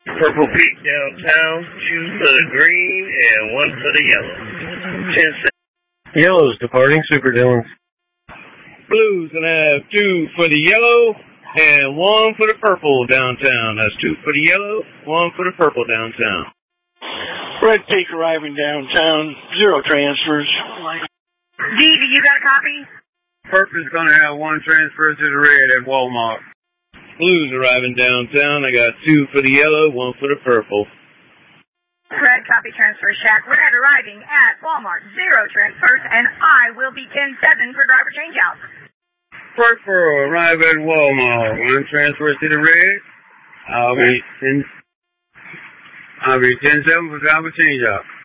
Purple Peak downtown, 2 for the green and 1 for the yellow. 10 cents. Yellow's departing, Super Dillons. Blue's gonna have 2 for the yellow and 1 for the purple downtown. That's 2 for the yellow, 1 for the purple downtown. Red Peak arriving downtown, 0 transfers. Davey, you got a copy? Purple's gonna have 1 transfer to the red at Walmart. Blue's arriving downtown. I got 2 for the yellow, 1 for the purple. Red copy transfer shack. Red arriving at Walmart, 0 transfers, and I will be 10-7 for driver changeout. Purple arrive at Walmart. 1 transfer to the red. I'll be 10-7 for driver changeout.